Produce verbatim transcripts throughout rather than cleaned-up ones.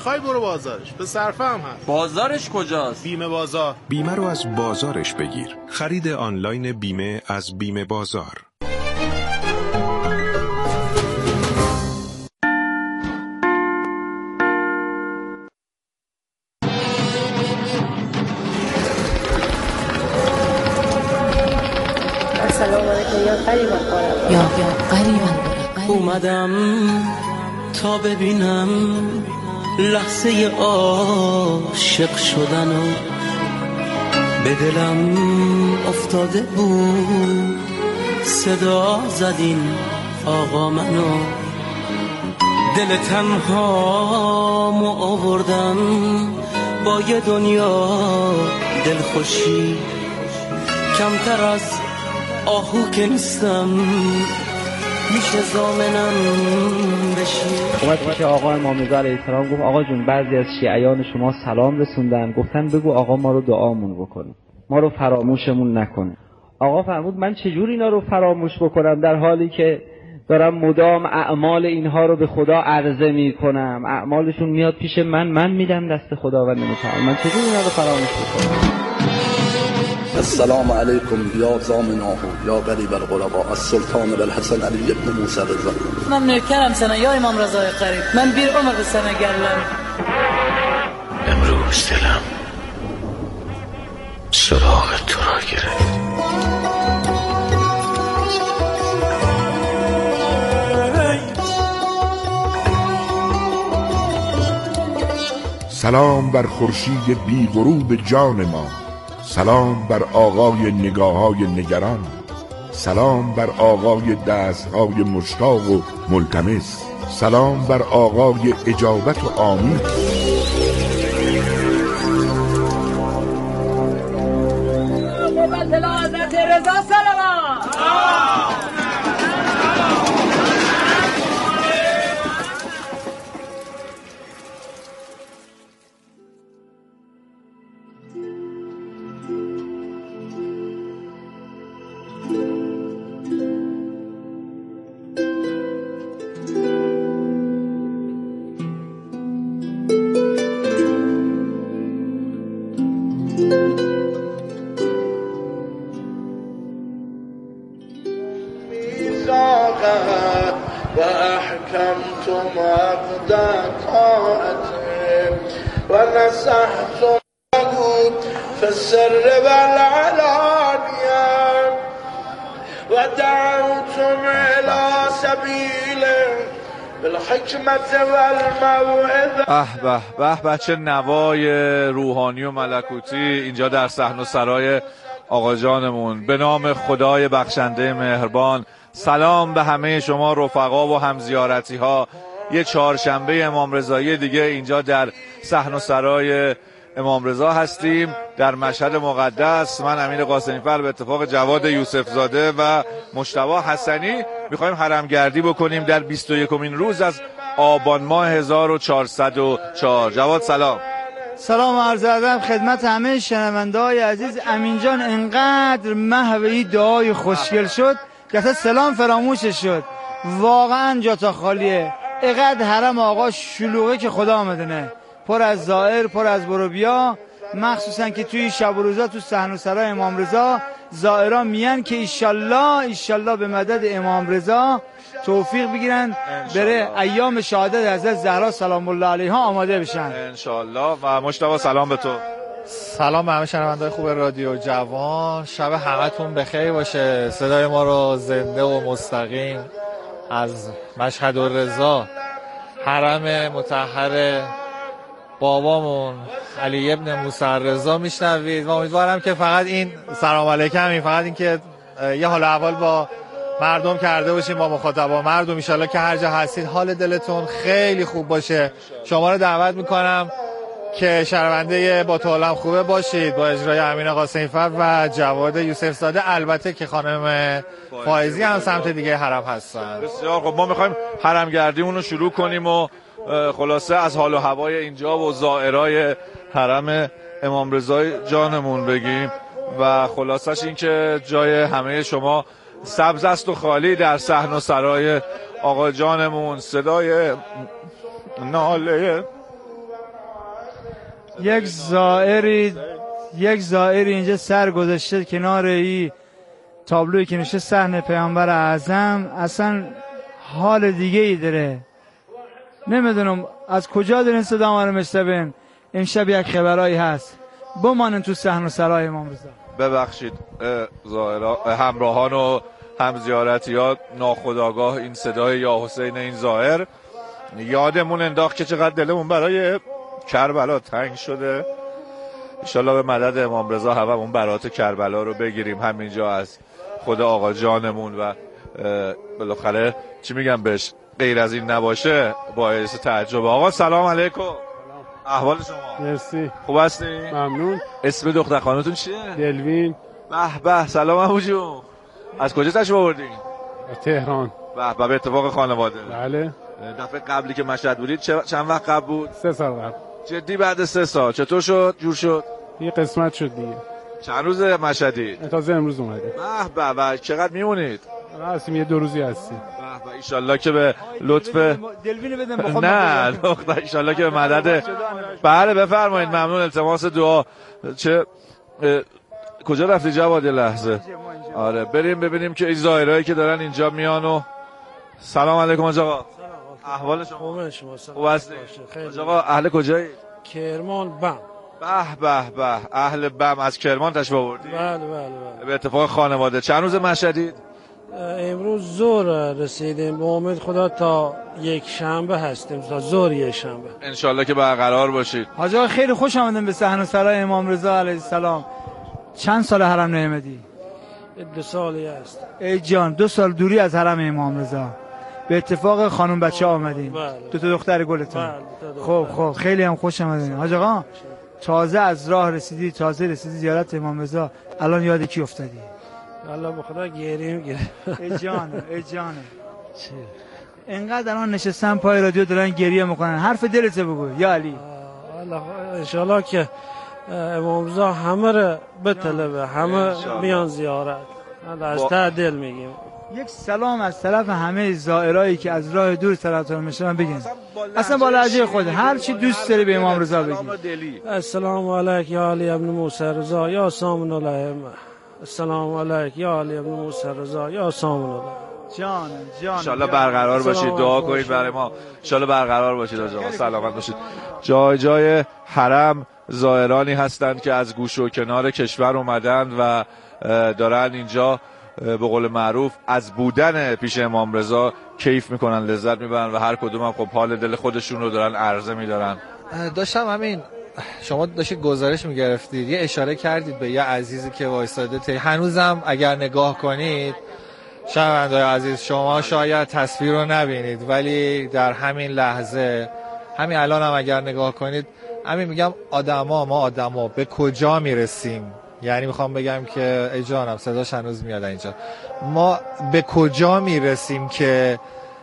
خواهی برو بازارش، به صرفه هم هست. بازارش کجاست؟ بیمه بازار. بیمه رو از بازارش بگیر. خرید آنلاین بیمه از بیمه بازار. سلام علیکم یا قریبان قربان یا یا قریبان اومدم تا ببینم لحظه عاشق شدن و به دلم افتاده بود صدا زدین آقا منو دل تنهامو آوردم با یه دنیا دلخوشی کمتر از آهو که نیستم میشه زامنم بشی. اومد پیش آقا امام رضا علیه السلام گفت آقا جون بعضی از شیعیان شما سلام رسوندن گفتن بگو آقا ما رو دعامون بکنه ما رو فراموشمون نکنه. آقا فرمود من چجور اینا رو فراموش بکنم در حالی که دارم مدام اعمال اینها رو به خدا عرضه میکنم، اعمالشون میاد پیش من، من میدم دست خداوند متعال، من چجور اینا رو فراموش بکنم؟ السلام علیکم یا زامناه یا قریب الغرباء السلطان بالحسن علی ابن موسی رضا. من نوکرم سنه یا امام رضا قریب، من بیر عمر به سنه گرلم. امروز دلم سراغ تو را گرفت. سلام بر خورشید بی غروب جان ما، سلام بر آقای نگاه‌های نگران، سلام بر آقای دست‌های مشتاق و ملتمس، سلام بر آقای اجابت و آمین. مبتلا حضرت رضا سلام. وأحكمتم عقد طاعته ونصحتم له في السر والعلانية ودعوتم إلى سبيله بالحکمت و الموعظه. به به به چه نوای روحانی و ملکوتی اینجا در صحن و سرای آقا جانمون. به نام خدای بخشنده مهربان سلام به همه شما رفقا و همزیارتی ها. یه چهارشنبه امام رضایی دیگه اینجا در صحن و سرای امام رضا هستیم در مشهد مقدس. من امیر قاسمی فر به اتفاق جواد یوسف زاده و مجتبی حسنی میخوایم حرمگردی بکنیم در بیست و یکمین روز از آبان ماه هزار و چهارصد و چهار. جواد سلام. سلام عرض ادب خدمت همه شنونده‌های عزیز. امین جان انقدر محوی دعای خوشگل شد که اصلا سلام فراموشش شد. واقعا جا تا خالیه. اینقدر حرم آقا شلوغه که خدا میدونه، پر از زائر، پر از برو بیا، مخصوصا که توی شب و روزا تو صحن و سرای امام رضا زائران میان که ایشالله ایشالله به مدد امام رضا توفیق بگیرن بره ایام شهادت حضرت زهرا سلام الله علیها آماده بشن انشالله. و مجتبی سلام به تو. سلام به همه شنونده‌های خوب رادیو جوان. شب همتون بخیر باشه. صدای ما رو زنده و مستقیم از مشهد الرضا حرم مطهر بابامون علی ابن موسی رضا میشنوید و امیدوارم که فقط این سلام علیکم این فقط این که یه حال احوال با مردم کرده باشیم، با مخاطبا مردم. ان شاءالله که هر جا هستید حال دلتون خیلی خوب باشه. شما رو دعوت میکنم که شنونده با طولم خوبه باشید با اجرای امین قاسمی فر و جواد یوسف زاده، البته که خانم فائزی هم سمت دیگه حرم هستن. بسیار خب، ما میخوایم حرم گردیمون رو شروع کنیم و خلاصه از حال و هوای اینجا و زائرای حرم امام رضا جانمون بگیم و خلاصش این که جای همه شما سبز است و خالی در صحن و سرای آقا جانمون. صدای ناله یک زائری یک زائری اینجا سر گذاشته کنار این تابلوی که نوشته صحن پیامبر اعظم، اصلا حال دیگه ای داره. نمیدونم از کجا دارین صدا ما رو میشنوین. امشب یک خبرایی هست، بمانن تو صحن و سرای امام رضا. ببخشید زائران همراهان و هم زیارتیات، ناخودآگاه این صدای یا حسین این زائر یادمون انداخت که چقدر دلمون برای کربلا تنگ شده. انشالله به مدد امام رضا هممون برات کربلا رو بگیریم همینجا از خود آقا جانمون و بالاخره چی میگم بهش، غیر از این نباشه باعث تعجب. آقا سلام علیکم. احوال شما؟ مرسی. خوب هستی؟ ممنون. اسم دختر خانوتون چیه؟ دلوین. به به. سلام ابو جون. از کجا تشریف آوردین؟ تهران. به به. به اتفاق خانواده؟ بله. دفعه قبلی که مشهد بودید چند وقت قبل بود؟ سه سال قبل. جدی بعد سه سال چطور شد؟ جور شد؟ یه قسمت شد دیگه. چند روز مشهدی؟ تازه امروز اومدیم. به به. و چقدر میمونید؟ هستیم یه دو روزی هستیم. به به. ان شاءالله که به لطف دلوینو بدن بخوام. نه دختر ان شاءالله که به مدد. بله بفرمایید. ممنون. التماس دعا. چه کجا رفتی جواد؟ لحظه. آره بریم ببینیم که این زائرایی که دارن اینجا میان. و سلام علیکم آقا. احوال شما؟ خوبه شما؟ خوب هستی؟ آقا اهل کجایی؟ کرمان بم. به به به. اهل بم از کرمان تشریف آوردی؟ بله بله بله. به اتفاق خانواده. چند روز مشهدید؟ امروز ظهر رسیدیم، به امید خدا تا یک شنبه هستیم، تا ظهر یک شنبه انشالله که برقرار باشید. حاج آقا خیلی خوش آمدین به صحن و سرای امام رضا علیه السلام. چند سال حرم نیامدی؟ دو سالی است. ای جان دو سال دوری از حرم امام رضا. به اتفاق خانم بچه آمدین. بله. دو تا دختر گلتون. بله. خب خب خیلی هم خوش آمدین. حاج آقا تازه از راه رسیدی، تازه رسیدی زیارت امام رضا، الان یاد کی افتادی؟ الله به خدا گریه میگیره. ای جانه ای جانه. اینقدر الان نشستن پای رادیو دارن گریه میکنن، حرف دلت بگو یا علی. الله انشالله که امام رضا همه رو بطلبه، همه میان زیارت. الله از ته دل میگیم. یک سلام از طرف همه زائرایی که از راه دور طرفدار میشن بگین. اصلا با لهجه خود هر چی دوست داری به امام رضا بگی. السلام علیک یا علی ابن موسی رضا یا سامن الائمه. السلام علیک یا علی ابن موسی رضا یا سامن الائمه. جان جان ان شاءالله برقرار باشید. دعا کنید برای ما. ان شاءالله برقرار باشید آقا. سلامت باشید. جای جای حرم زائرانی هستند که از گوش و کنار کشور اومدن و دارن اینجا به قول معروف از بودن پیش امام رضا کیف میکنن، لذت میبرن و هر کدوم هم خب حال دل خودشون رو دارن عرضه میدارن. داشتم همین شما داشتید گزارش میگرفتید، یه اشاره کردید به یه عزیزی که وایساده تی هنوزم اگر نگاه کنید شنونده‌های عزیز شما شاید تصویر رو نبینید ولی در همین لحظه همین الان هم اگر نگاه کنید همین میگم آدما ما آدما به کجا میرسیم. یعنی میخوام بگم که ای جانم صداش هنوز میاد اینجا، ما به کجا میرسیم که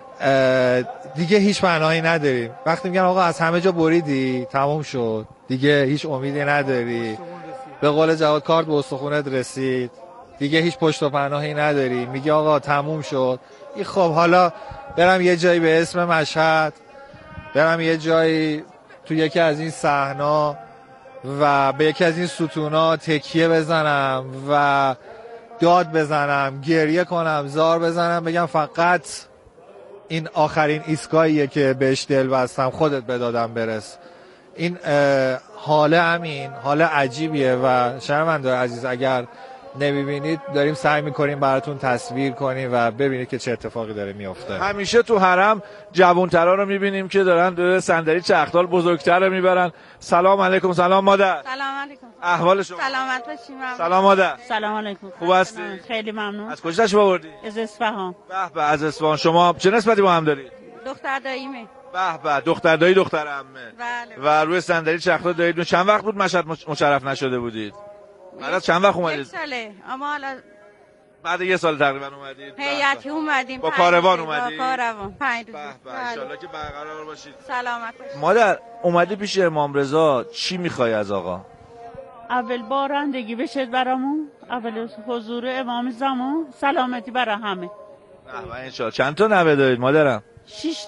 دیگه هیچ معنایی نداریم. وقتی میگن آقا از همه جا بریدی تموم شد دیگه هیچ امیدی نداری، به قول جواد کارت به استخونت رسید دیگه هیچ پشت و پناهی نداری، میگه آقا تموم شد. این خب حالا برم یه جایی به اسم مشهد، برم یه جایی تو یکی از این صحنا و به یکی از این ستونا تکیه بزنم و داد بزنم، گریه کنم، زار بزنم، بگم فقط این آخرین ایستگاهیه که بهش دل بستم، خودت به دادم برس. این حاله همین حاله عجیبیه و شنونده‌های عزیز اگر نمیبینید داریم سعی میکنیم براتون تصویر کنیم و ببینید که چه اتفاقی داره میفته. همیشه تو حرم جوانترا رو میبینیم که دارن دور صندلی چرخدار بزرگتر رو میبرن. سلام علیکم. سلام مادر. سلام علیکم. احوال شما؟ سلامت باشید. سلام مادر. سلام علیکم. خوب هستی؟ خیلی ممنون. از کجا تشریف آوردی؟ از اصفهان. به به. از اصفهان. شما چه نسبتی با هم دارید؟ دختر داییمه. به به. دختر دایی دختر عمه. بله. و روی صندلی چرخدار دارید. چند وقت بود مشهد مشرف نشده بودید؟ بعد چند وقت اومدید؟ یک ساله. اما حالا بعد یه سال تقریبا اومدید. هیئتی اومدیم. با کاروان اومدید؟ با کاروان. پنج روز. به به. ان شاءالله که برقرار باشید. سلامت باشید. مادر اومدی پیش امام رضا، چی میخوای از آقا؟ اول بارندگی بشه برامون، اول حضور امام زمان، سلامتی برای همه. به به. ان شاءالله. چند تا نوه دارید مادرم؟ شش تا.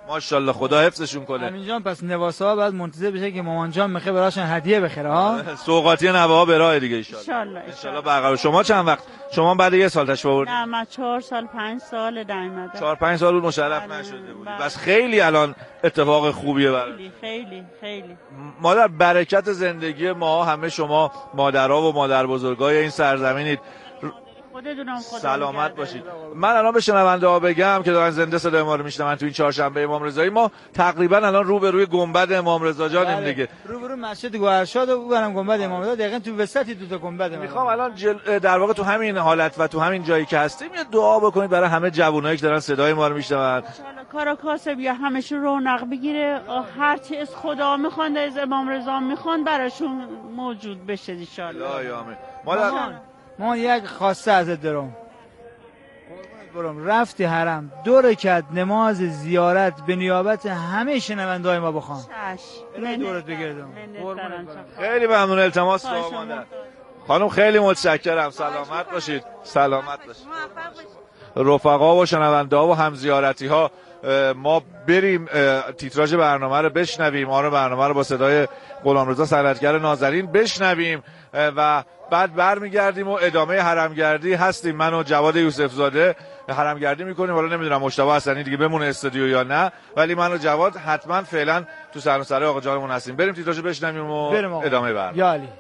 ماشاءالله خدا حفظشون کنه. امین جان پس نواسا بعد منتظر بشه که مامان جان میخواد براشون هدیه بخره ها. سوغاتی نوه‌ها به راه دیگه ان شاء الله. ان شاء الله برقرار. شما چند وقت؟ شما بعد یه سال تشریف آوردید؟ نه من چهار سال پنج سال نیومدم. چهار پنج سال بود مشرف نشده بودید. بس خیلی الان اتفاق خوبیه برای خیلی خیلی خیلی. مادر برکت زندگی ما همه شما مادرها و مادر بزرگای این سرزمینید. خودتونم خدا سلامت باشید. من الان به شنونده ها بگم که دارن زنده صدای ما رو میشنون تو این چهارشنبه امام رضایی، ما تقریبا الان رو به روی گنبد امام رضا جانیم دیگه. رو به روی مسجد گوهرشاد و برم گنبد امام رضا، دقیقاً تو وسطی دو تا گنبد. میخوام الان جل... در واقع تو همین حالت و تو همین جایی که هستیم یه دعا بکنید برای همه جوانایی که دارن صدای ما رو میشنون. ان شاء الله کارا کاسب یا همشون رونق بگیره، هر چی از خدا میخوان از امام رضا میخوان براشون موجود بشه ان شاء الله. آمین. مادر ما یک خواسته ازت دارم. برام رفتی حرم دو رکعت نماز زیارت به نیابت همه شنونده‌های ما بخوان. چش. دورت بگردم. خیلی ممنون. التماس دعا مادر. خانم خیلی متشکرم. سلامت باشید. سلامت باشید. رفقا و شنونده ها و همزیارتی ها، ما بریم تیتراژ برنامه رو بشنویم. ما رو برنامه رو با صدای غلامرضا صنعتگر نازنین بشنویم و بعد برمیگردیم و ادامه حرمگردی هستیم. من و جواد یوسف زاده حرمگردی میکنیم. حالا نمیدونم مجتبی حسنی دیگه بمونه استودیو یا نه، ولی من و جواد حتما فعلا تو سر و سرای آقا جانمون هستیم. بریم تیتراژ بشنویم و ادامه برنامه. یا علی.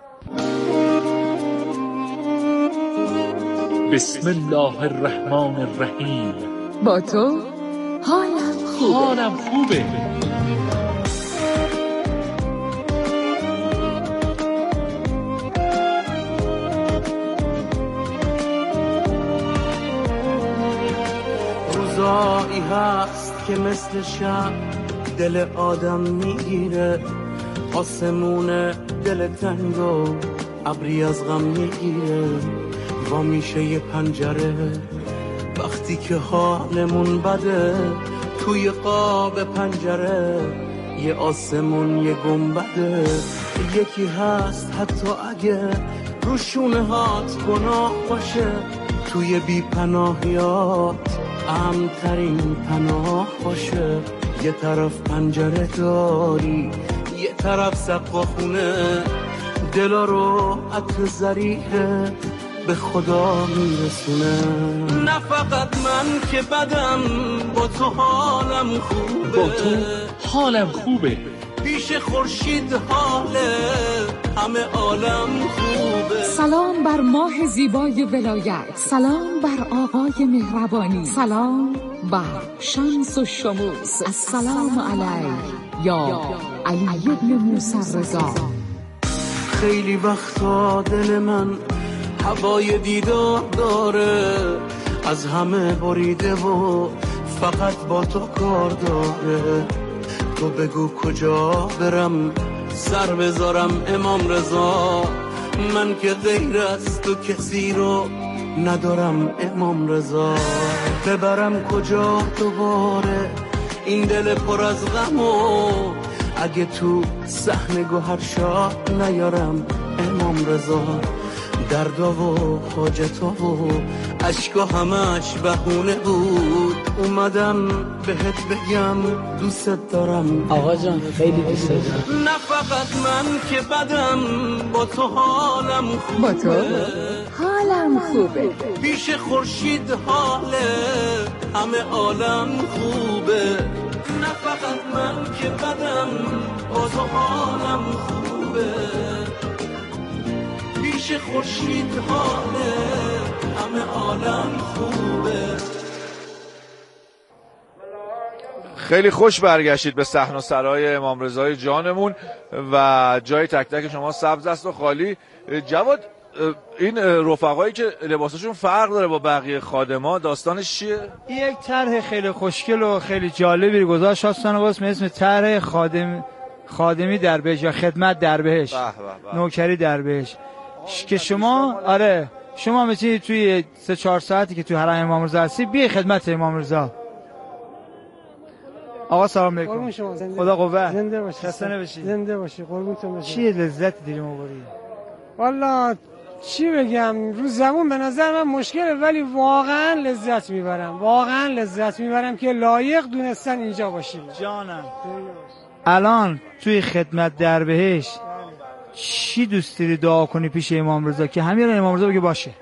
بسم الله الرحمن الرحیم. با تو حالم خوبه. حالم خوبه. روزایی هست که مثل شب دل آدم میگیره، آسمون دل تنگ و ابری از غم میگیره، با میشه یه پنجره وقتی که حالمون بده، توی قاب پنجره یه آسمون یه گنبده، یکی هست حتی اگه روشونه هات گناه باشه، توی بی پناهیات امن‌ترین پناه باشه. یه طرف پنجره داری یه طرف سقف خونه، دلا رو عطر زریحه به خدا میرسونه. نه فقط من که بدم با تو حالم خوبه، با تو حالم خوبه. پیش خورشید حاله همه عالم خوبه. سلام بر ماه زیبای ولایت، سلام بر آقای مهربانی، سلام بر شمس و شموس. السلام علیک یا علی ابن موسی رضا. خیلی وقتا دل من هوای دیدار داره، از همه بریده و فقط با تو کار داره. تو بگو کجا برم سر بذارم امام رضا، من که غیر از تو کسی رو ندارم امام رضا. ببرم کجا دوباره این دل پر از غم و اگه تو صحن گوهرشاد نیارم امام رضا. دردا و حاجتا و عشقا همش بهونه بود، اومدم بهت بگم دوست دارم آقا جان، خیلی دوست دارم. نه فقط من که بدم با تو حالم خوبه، با تو حالم خوبه. پیش خورشید حاله همه عالم خوبه. نه فقط من که بدم با تو حالم خوبه، پیش خورشید حاله همه عالم خوبه. خیلی خوش برگشتید به صحن و سرای امام رضای جانمون و جای تک تک شما سبز است و خالی. جواد، این رفقایی که لباسشون فرق داره با بقیه خادما، داستانش چیه؟ یک طرح خیلی خوشگل و خیلی جالبی گذاشت آستان واسه اسم طرح خادم خادمی در بهش یا خدمت در بهش، نوکری در بهش، که شما آره شما میتونید توی سه چهار ساعتی که توی حرم امام رضا هستی بیای خدمت امام رضا. آقا سلام علیکم. خدا قوت. زنده باشی. خسته نباشی. زنده باشی. قربونتون بشم. چیه لذت دیدیم آوری؟ والا چی بگم، رو زبون به نظر من مشکله، ولی واقعا لذت میبرم، واقعا لذت میبرم که لایق دونستن اینجا باشیم. جانم الان توی خدمت در بهشت چی دوست داری دعا کنی پیش امام رضا که همین امام رضا بگه باشه؟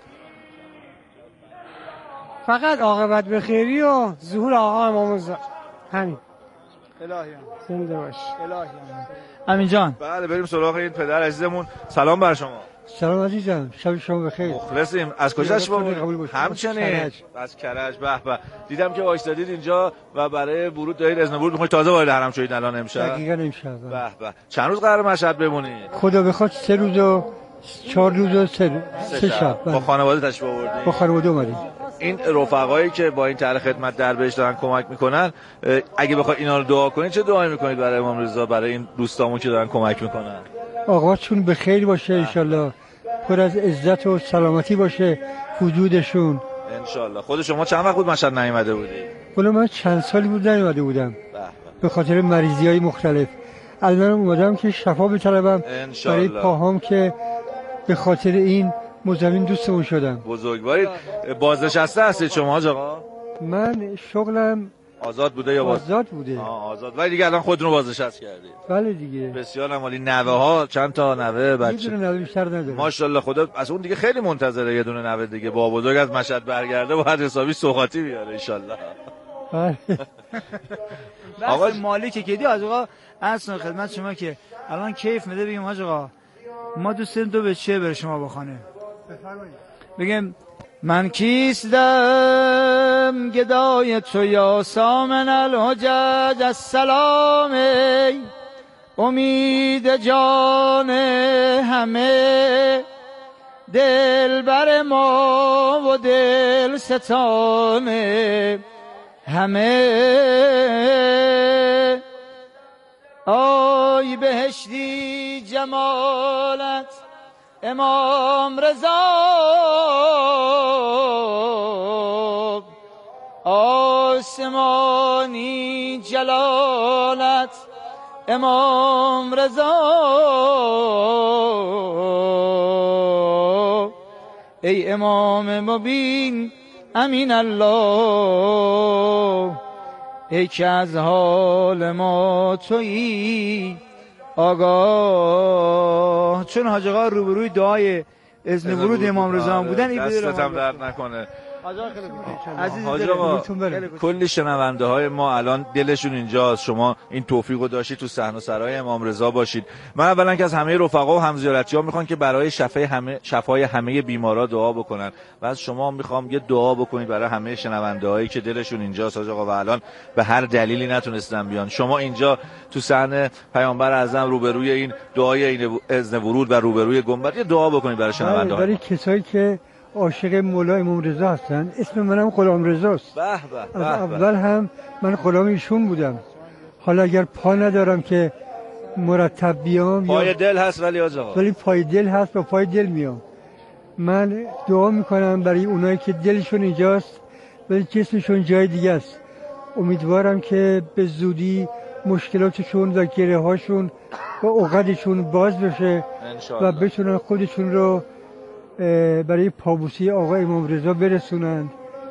فقط عاقبت به خیری و ظهور آقا امام رضا، همین. الهی زنده باش. الهی امین جان. بله بریم سراغ این پدر عزیزمون. سلام بر شما. سلام عزیزم، شب شما بخیر. مخلصیم. از کجاش بود؟ همچنین از کرج. به به، دیدم که وایسادید اینجا و برای ورود دارید اذن ورود می‌خواید، تازه وارد حرم شدید الان امشب. دقیقاً امشب. به به. چند روز قرار مشهد بمونید؟ خدا بخواد سه روز و چهار روز و سه, سه شب. با خانواده تشریف آوردید؟ با خانواده اومدیم. این رفقایی که با این طرح خدمت در بهشت دارن کمک میکنن، اگه بخواید اینا رو دعا کنید چه دعایی میکنید برای امام رضا، برای این دوستامون که دارن کمک میکنن؟ آقاشون به خیر باشه انشالله، پر از عزت و سلامتی باشه وجودشون انشالله. خود شما چند وقت بود مشهد نیومده بودید؟ ولی من چند سالی بود نیومده بودم به خاطر مریضی های مختلف. الان اومدم که شفا بطلبم برای پاهام که به خاطر این مزمین دوستمون شدم. بزرگوارید. بازنشسته هستید شما حاج آقا؟ من شغلم آزاد بوده یا باز؟ آزاد بوده. آه آزاد. ولی دیگه الان خودتون رو بازنشست کردید؟ بله دیگه. بسیار عالی. نوه ها چند تا نوه بچه؟ یه دونه نوه بیشتر نداره. ماشاءالله. خدا از اون دیگه خیلی منتظره یه دونه نوه دیگه. با بزرگ از مشهد برگرده باید حسابی سوغاتی بیاره ان شاء الله. آقا مالی که کدی حاج آقا اصلا خدمت شما که الان کیف میده بگیم حاج آقا ما دوست داریم دو به چه بره شما بخونه. بگیم من کیستم گدای تو یا سامن الحجج السلام، امید جان همه دل بر ما و دل ستان همه. آی بهشتی جمالت امام رضا، آسمانی جلالت امام رضا. ای امام مبین امین الله، ای که از حال ما تویی آگاه. چون حاج آقا روبروی دعای اذن ورود امام رضا بودن، این دستت هم درد نکنه. عزیز حاجا کلی شنونده های ما الان دلشون اینجاست شما این توفیق رو داشتید تو صحن و سرای امام رضا باشید. من اولا که از همه رفقا و همزیارتی‌ها میخوان که برای شفای همه شفای همه بیمارا دعا بکنن و از شما میخوام یه دعا بکنید برای همه شنونده هایی که دلشون اینجاست حاج آقا و الان به هر دلیلی نتونستن بیان. شما اینجا تو صحن پیامبر اعظم روبروی این دعای این اذن ورود و روبروی گنبد یه دعا بکنید برای شنونده ها. برای کسایی که عاشق مولا امام رضا هستن. اسم منم غلام رضاست. به به. از اول هم من غلام ایشون بودم. حالا اگر پا ندارم که مرتب بیام، پای دل هست ولی آقا، ولی پای دل هست و پای دل میام. من دعا میکنم برای اونایی که دلشون اینجاست ولی جسمشون جای دیگه است. امیدوارم که به زودی مشکلاتشون و گره هاشون و عقدشون باز بشه و بتونن خودشون رو برای پابوسی آقا امام رضا برسونند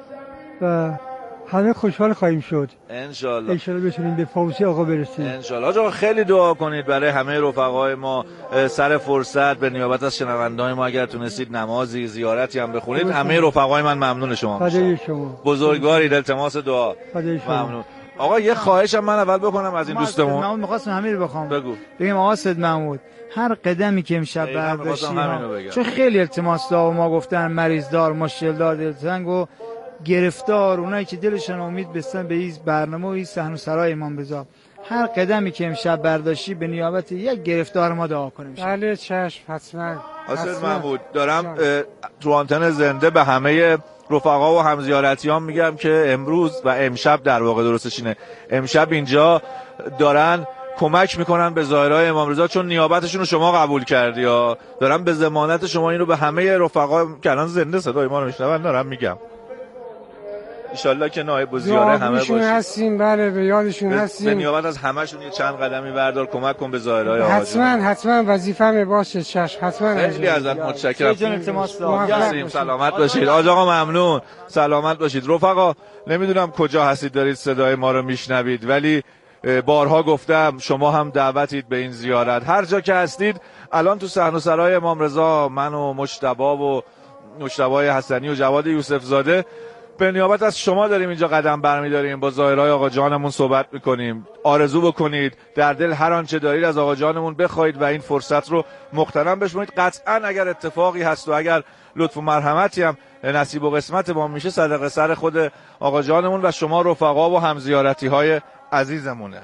و همه خوشحال خواهیم شد انشالله. انشالله بتونیم به پابوسی آقا برسیم انشالله. آقا خیلی دعا کنید برای همه رفقای ما سر فرصت به نیابت از شنونده‌های ما اگر تونستید نمازی زیارتی هم بخونید. همه رفقای من ممنون شما. فدای شما. بزرگوارید. التماس دعا. فدای شما. ممنون. آقا یه خواهشم من اول بکنم از این دوستمون. من می‌خواستم همین رو بخوام. بگو. بگم آقا سید محمود هر قدمی که امشب برداشتیم، چون خیلی التماس دعا ما گفتن مریض دار، مشکل دار، دلتنگ و گرفتار، اونایی که دلشون امید بستن به این برنامه و این صحن و سرای امام رضا، هر قدمی که امشب برداشتی به نیابت یک گرفتار ما دعا کنیم. بله چشم حتما. حسین محمود دارم تو آنتن زنده به همه رفقا و همزیارتیان میگم که امروز و امشب در واقع درستش اینه، امشب اینجا دارن کمک میکنن به زائرای امام رضا چون نیابتشون رو شما قبول کردی یا دارم به ضمانت شما این رو به همه رفقا که الان زنده صدای ما رو میشنون دارم میگم. انشالله که نایب الزیاره همه باشیم. هستیم، بله به یادشون هستیم. به نیابت از همه‌شون یه چند قدمی بردار کمک کن به ظاهرهای آقا حتما حتما وظیفه‌مه باشه. چشم حتما. خیلی ازت متشکرم. سلامت باشید. آج آقا ممنون. سلامت باشید. رفقا نمیدونم کجا هستید دارید صدای ما رو میشنوید، ولی بارها گفتم شما هم دعوتید به این زیارت. هر جا که هستید الان تو صحن و سرای امام رضا من و مجتبی و مجتبی حسنی و جواد یوسف زاده به نیابت از شما داریم اینجا قدم برمی‌داریم، با ظاهرهای آقا جانمون صحبت می‌کنیم. آرزو بکنید در دل هر آنچه دارید از آقا جانمون بخواید و این فرصت رو مغتنم بشمرید. قطعاً اگر اتفاقی هست و اگر لطف و مرحمتی هم نصیب و قسمت ما میشه صدقه سر خود آقا جانمون و شما رفقا و همزیارتی‌های عزیزمونه.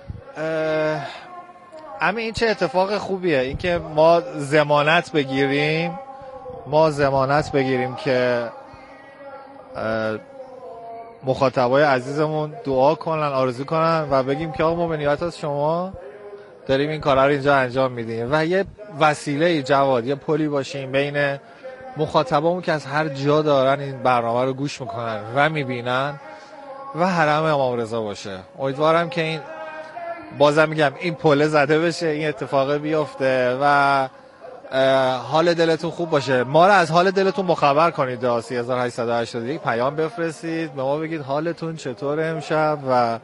همین این چه اتفاق خوبیه، اینکه ما ضمانت بگیریم ما ضمانت بگیریم که مخاطبای عزیزمون دعا کنن، آرزو کنن و بگیم که آقا ما به نیت از شما داریم این کارا رو اینجا انجام میدیم و یه وسیله جواد، یه پلی باشیم بین مخاطبامون که از هر جا دارن این برنامه رو گوش میکنن و میبینن و حرم امام رضا باشه. امیدوارم که این بازم میگم این پله زده بشه، این اتفاق بیفته و حال دلتون خوب باشه. ما رو از حال دلتون مخبر کنید. سه هزار و هشتصد و هشتاد و یک پیام بفرستید به ما بگید حالتون چطوره امشب و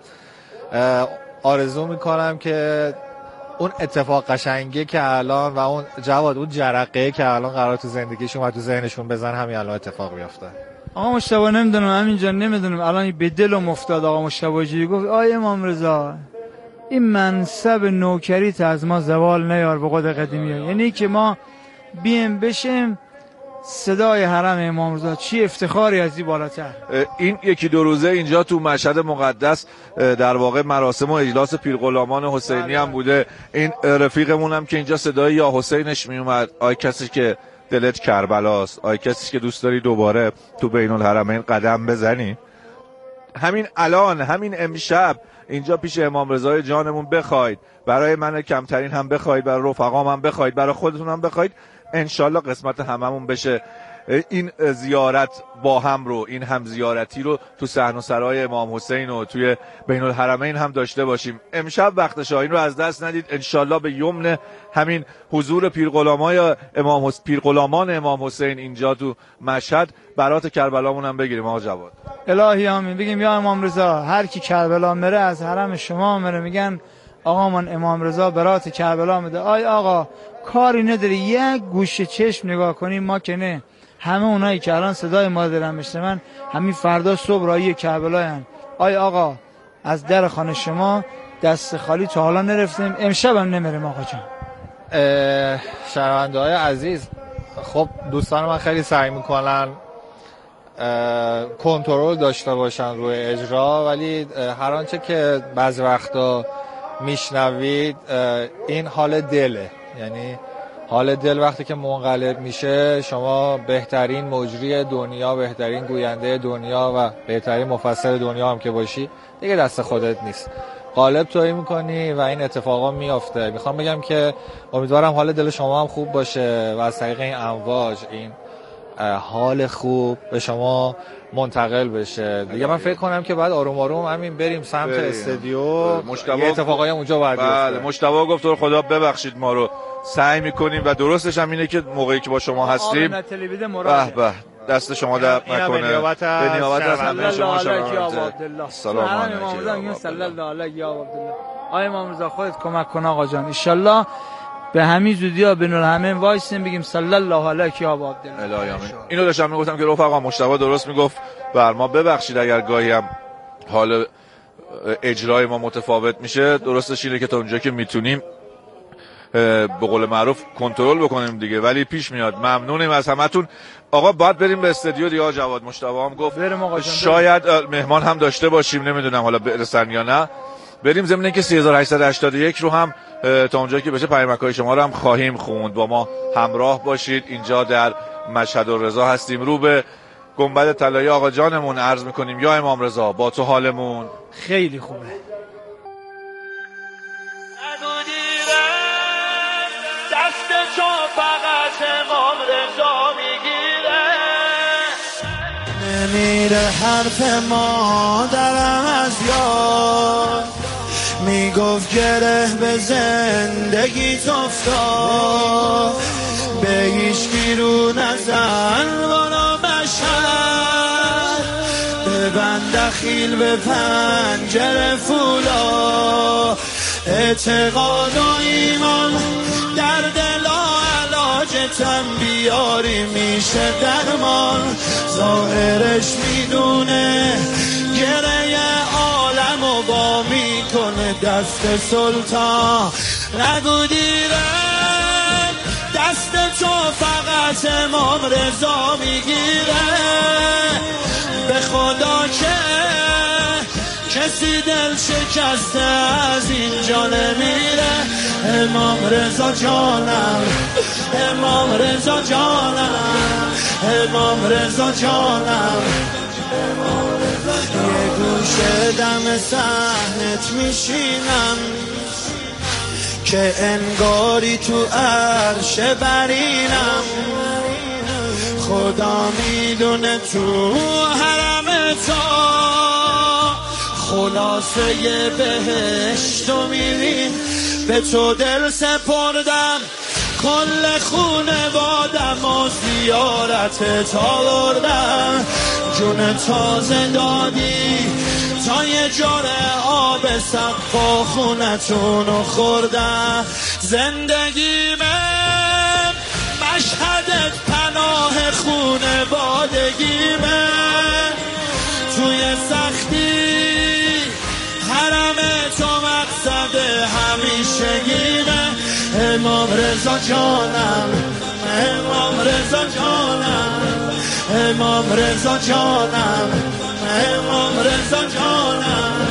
آرزو میکنم که اون اتفاق قشنگی که الان و اون جواد اون جرقه که الان قرار تو زندگیشون و تو ذهنشون بزن همین الان اتفاق بیفته. آقا مشتبه نمیدونم همینجا نمیدونم الان به دلم افتاد. آقا مشتبه جی گفت آیه امام رضا این منصب نوکریت از ما زوال نیار به قول قدیمی ها. یعنی که ما بیم بشیم صدای حرم امام رضا، چی افتخاری از این بالاتر. این یکی دو روزه اینجا تو مشهد مقدس در واقع مراسم و اجلاس پیرغلامان حسینی هم بوده. این رفیقمون هم که اینجا صدای یا حسینش می اومد، آی کسی که دلت کربلاست، آی کسی که دوست داری دوباره تو بین الحرمین قدم بزنی، همین الان همین امشب اینجا پیش امام رضای جانمون بخواید، برای من کمترین هم بخواید، برای رفقام هم بخواید، برای خودتون هم بخواید، انشالله قسمت هممون بشه این زیارت با هم رو، این هم زیارتی رو تو صحن و سرای امام حسین و توی بین الحرمین هم داشته باشیم. امشب وقت شاهین رو از دست ندید. انشالله به یمن همین حضور پیرغلامای امام حس... پیرغلامان امام حسین اینجا تو مشهد برات کربلامون هم بگیریم. آقا جواد الهی آمین. بگیم یا امام رضا هر کی کربلا مره از حرم شما مره، میگن آقا من امام رضا برات کربلا میده. آی آقا کاری نداری یک گوشه چشم نگاه کنیم ما که نه، همه اونایی که الان صدای ما دارن میشنون همین فردا صبح راهی کربلا هن. آی آقا از در خانه شما دست خالی تا حالا نرفتیم، امشب هم نمیریم آقا جان. شنونده های عزیز، خب دوستان من خیلی سعی میکنن کنترل داشته باشن روی اجرا، ولی هر آنچه که بعضی وقتا میشنوید این حال دله، یعنی حال دل وقتی که منقلب میشه شما بهترین مجری دنیا، بهترین گوینده دنیا و بهترین مفسر دنیا هم که باشی دیگه دست خودت نیست، قالب تویی میکنی و این اتفاقا میافته. میخوام بگم که امیدوارم حال دل شما هم خوب باشه و از طریق این امواج این حال خوب به شما منتقل بشه دیگه. من فکر کنم که بعد آروم آروم همین بریم سمت بریم. استودیو مشتبه یه اتفاقایی اونجا باید بیفته. بله مشتبه گفت تو خدا ببخشید ما رو سعی میکنیم و درستش هم اینه که موقعی که با شما هستیم به به دست شما درد نکنه. به نیابت از همه شما شما سلام علیکم. صلی الله علیه یا عبدالله. آقای امام رضا خودت کمک کن آقا جان، ان شاءالله به همین زودیا بین الحرمین وایسیم بگیم صلی الله علیه یا عبدالله. الهی آمین. اینو داشتم میگفتم که رفقا مشتبه درست میگفت، بر ما ببخشید اگر گاهی هم حال اجرای ما متفاوت میشه. درستش اینه که تا اونجا که میتونیم به قول معروف کنترل بکنیم دیگه، ولی پیش میاد. ممنونیم از همتون. آقا باید بریم به استودیو دیگه. جواد مشتبه هم گفت شاید مهمان هم داشته باشیم، نمیدونم حالا برسن یا نه. بریم ضمن اینکه سه هزار و هشتصد و هشتاد و یک رو هم تا اونجایی که بشه پیامک‌های شما رو هم خواهیم خوند. با ما همراه باشید. اینجا در مشهد الرضا هستیم، رو به گنبد طلایی آقا جانمون. عرض میکنیم یا امام رضا با تو حالمون خیلی خوبه. دست چون فقط امام رضا میگیره، شنیده حرف مادرم از یاد، میگفت گره به زندگیت افتاد، به هیچ گیرو نزن بالا بشر، ببند دخیل به پنجره فولا، اعتقاد و ایمان در دل و علاجتم بیاری میشه درمان، ظاهرش میدونه گره عالم و با میکنه دست سلطان، نگو دیره دست تو فقط امام رضا میگیره، به خدا که کسی دل شکسته از اینجا نمیره، امام رضا جانم، امام رضا جانم، امام رضا جانم، یه گوشه دم صحنت میشینم که انگاری تو عرش برینم، خدا میدونه تو حرم تا خلاصه بهشتو میریم، به تو دل سپردم کل خونوادم و زیارتت آوردم، جون تازه دادی تا یه جرعه آب سقا خونتونو خوردم، زندگیمه مشهدت پناه خونوادگیمه، توی سختی حرم تو مقصد همیشگیمه، امام رضا جانم، امام رضا جانم، امام رضا جانم، امام رضا جانم.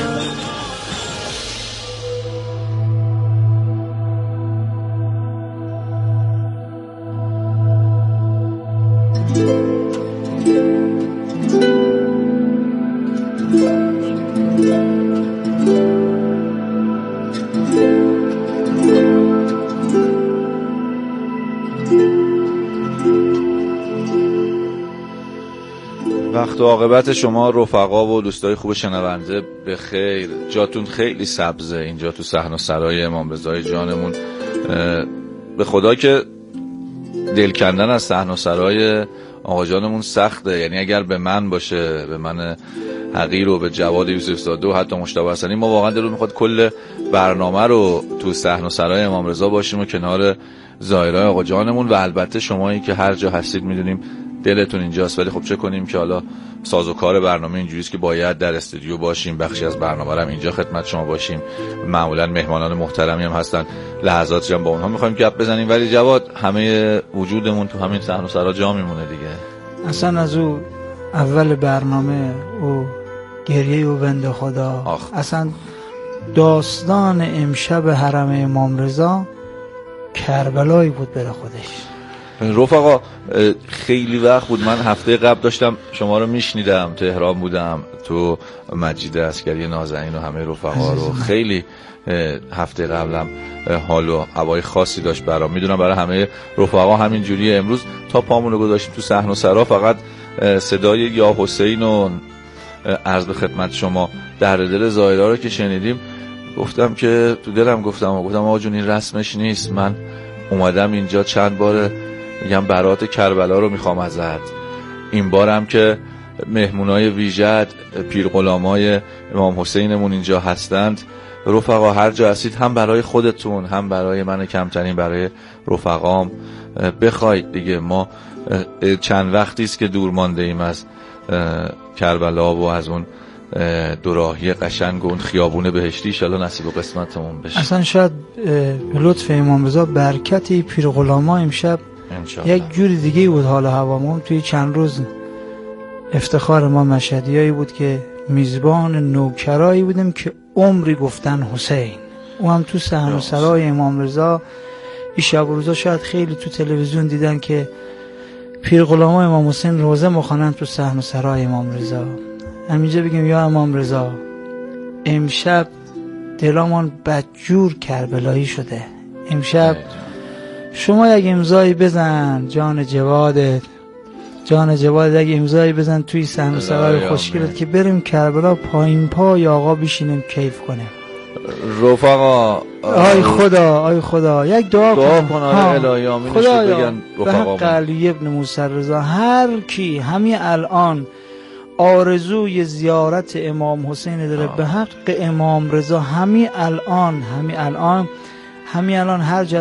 وقت و عاقبت شما رفقا و دوستای خوب شنونده به خیر، جاتون خیلی سبزه اینجا تو صحن و سرای امام رضای جانمون، به خدا که دل کندن از صحن و سرای آقا جانمون سخته، یعنی اگر به من باشه، به من حقیر و به جواد یوسف زاده و حتی مجتبی حسنی، ما واقعا دلمون میخواد کل برنامه رو تو صحن و سرای امام رضا باشیم و کنار زائرای آقا جانمون، و البته شمایی که هر جا هستید میدونیم دلتون اینجاست، ولی خب چه کنیم که حالا سازوکار برنامه اینجوریست که باید در استودیو باشیم، بخشی از برنامه رو هم اینجا خدمت شما باشیم، معمولا مهمانان محترمی هم هستن، لحظاتی هم با اونها میخوایم گپ بزنیم، ولی جواد همه وجودمون تو همین صحن و سرا جا میمونه دیگه. اصلا از او اول برنامه او گریه و بنده خدا آخ. اصلا داستان امشب حرم امام رضا کربلایی بود برای خودش. رفقا خیلی وقت بود من هفته قبل داشتم شما رو میشنیدم، تهران بودم تو مجید عسکری نازنین و همه رفقا رو، خیلی هفته قبلم حال و هوای خاصی داشت برام، میدونم برای همه رفقا همین جوریه. امروز تا پامون رو گذاشتیم تو صحن و سرا فقط صدای یا حسین و عرض به خدمت شما در دل زائرا رو که شنیدیم، گفتم که تو دلم گفتم و گفتم آقا جون این رسمش نیست، من اومدم اینجا چند بار میگم برات کربلا رو میخوام ازت، این بارم که مهمونای ویژت پیر غلامای امام حسینمون اینجا هستند، رفقا هر جا هستید هم برای خودتون هم برای من کمترین برای رفقام بخواید دیگه، ما چند وقتی است که دور مانده ایم از کربلا و از اون دوراهی قشنگ و اون خیابون بهشتی، انشالله نصیب و قسمتمون بشه. اصلا شاید به لطف امام رضا برکتی پیر غلاما امشب یک جوری دیگه بود حال هوامون. توی چند روز افتخار ما مشهدیایی بود که میزبان نوکرایی بودیم که عمری گفتن حسین، او هم تو صحن و سرای امام رضا. این شب و روزا شاید خیلی تو تلویزیون دیدن که پیر غلاما امام حسین روزه مخوانن تو صحن و سرای امام رضا. همینجا بگیم یا امام رضا امشب دلمان بدجور کربلایی شده، امشب شما یک امضایی بزن جان جوادت، جان جواد اگه امضایی بزن توی صحن و سوار خوشگلت که بریم کربلا پایین پای آقا بشینیم کیف کنیم. رفقا آی خدا آی خدا یک دعا, دعا کن الهی آمین. خدایا به حق علی ابن موسی رضا هر کی همین الان آرزوی زیارت امام حسین داره به حق امام رضا همین الان همین الان همین الان هر جا